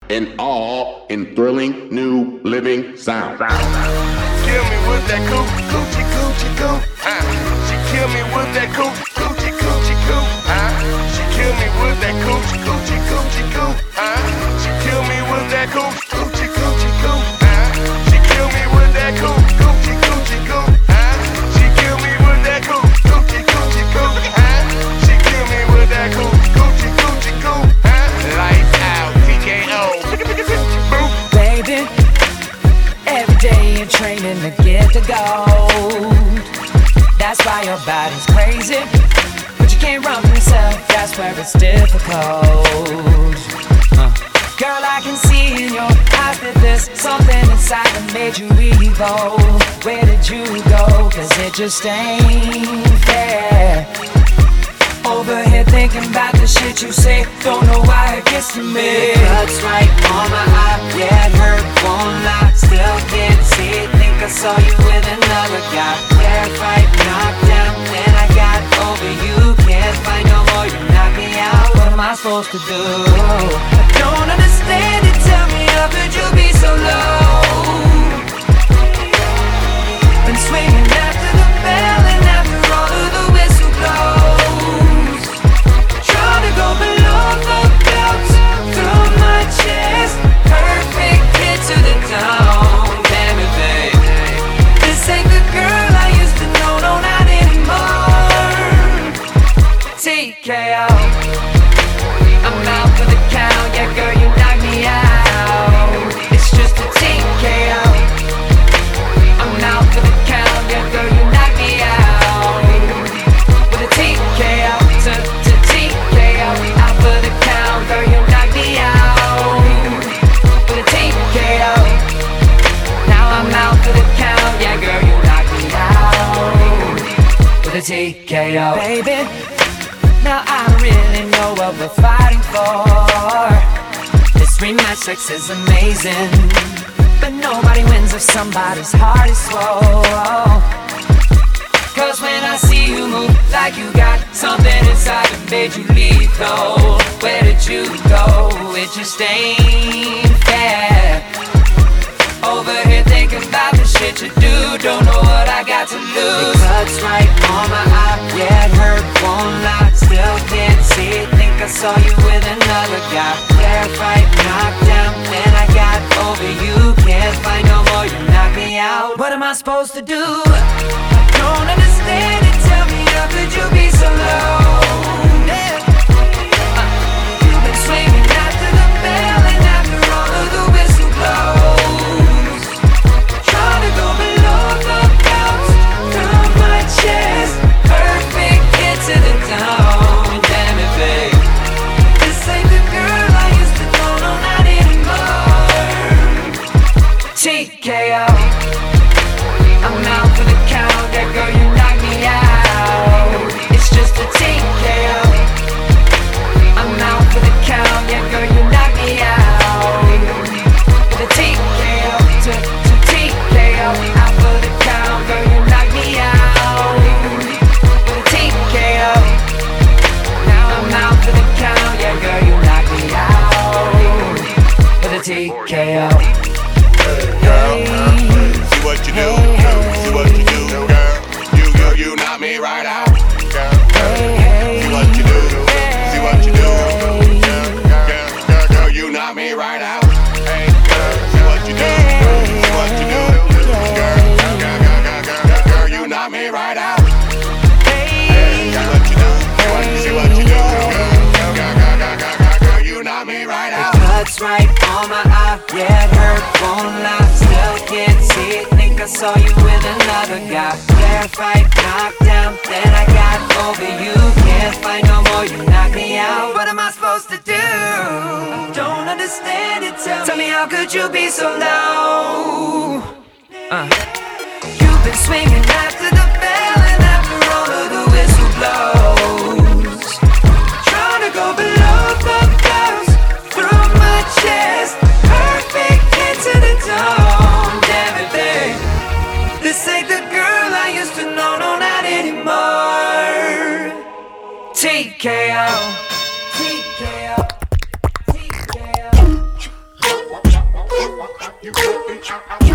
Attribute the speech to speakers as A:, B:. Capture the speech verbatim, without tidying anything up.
A: and all in thrilling new living sound.
B: Kill me with that coochie coochie coochie coo. Uh, she kill me with that coochie coochie coochie coo. Uh, she kill me with that coochie coochie coochie coo. Uh, she kill me with that coochie coochie coochie coo. Uh, she kill me with that coochie coochie coochie coo. Uh, she kill me with that coochie coochie coochie coo. Uh, she kill me with that coochie coochie coochie coo. Uh, lights out, T K O.
C: Baby, every day you're training to get the gold. That's why your body's crazy, but you can't run from yourself. That's where it's difficult. uh. Girl, I can see in your eyes that there's something inside that made you evil. Where did you go? Cause it just ain't fair. Over here thinking about the shit you say, don't know why it gets to me.
D: It cuts right on my eye, yeah, it hurt, won't lie. Still can't see it, think I saw you with another guy. Terrified, knocked down, then I got over you. Can't find no more, you knock me out.
C: What am I supposed to do?
D: I don't understand it, tell me how could you be so low?
C: Been swinging after the bell and after all of the whistle blows.
D: Trying to go below the belt, through my chest. Perfect hit to the dome, damn it, babe.
C: This ain't the girl I used to know, no, not anymore. T K O, I'm out for the count, yeah, girl, you knock me out. It's just a T K O. I'm out for the count, yeah, girl, you knock me out. With a T K O, to, to T K O. Out for the count, girl, you knock me out. With a T K O. Now I'm out for the count, yeah, girl, you knock me out. With a T K O. Baby, now I don't really know what we're fighting for. This rematch sex is amazing, but nobody wins if somebody's heart is swole. Cause when I see you move like you got something inside that made you lethal, where did you go? It just ain't fair. Over here thinking about the shit you do, don't know what I got to lose.
D: It cuts right on my eye, yeah, it hurt, won't lie. Still can't see it, think I saw you with another guy. Terrified, knocked down, then I got over you. Can't find no more, you knock me out.
C: What am I supposed to do? I don't understand it, tell me how could you be so low? uh, You've been swinging after the bell and after all of the whistle blows.
D: Trying to go below the belt, through my chest. Perfect hit to the dome, damn it, babe.
C: This ain't the girl I used to know, no, not anymore. T K O, I'm out for the count, yeah, girl, you knock me out. It's just a T K O. I'm out for the count, yeah, girl, you knock me out. With a T K O, to, to T K O. Out for the count, girl, you knock me out. With a T K O. Now I'm out for the count, yeah, girl, you knock me out. With a T K O.
B: See what you do, see what you do, girl. You, you, you knock me right out, girl. See what you do, see what you do, girl. Girl, girl, girl, you knock me right out. Hey, girl, see what you do, see what you do, girl. Girl, girl, girl, girl, girl, girl, you knock me right out. Hey, see what you do, see what you do, girl. Girl, girl, girl, girl, girl, girl, you knock me right out.
D: It cuts right on my eye, yeah, it hurt, won't lie. Still can't see it, think I saw you with another guy. Terrified, knocked down, then I got over you. Can't find no more, you knock me out.
C: What am I supposed to do? I don't understand it, tell, tell me how could you be so low? uh. You've been swinging after the bell and after all of the whistle blows. Trying to go below the belt, through my chest. Perfect hit to the dome, damn it, babe. This ain't the girl I used to know, no, not anymore. T K O, T K O, T K O.
B: bitch.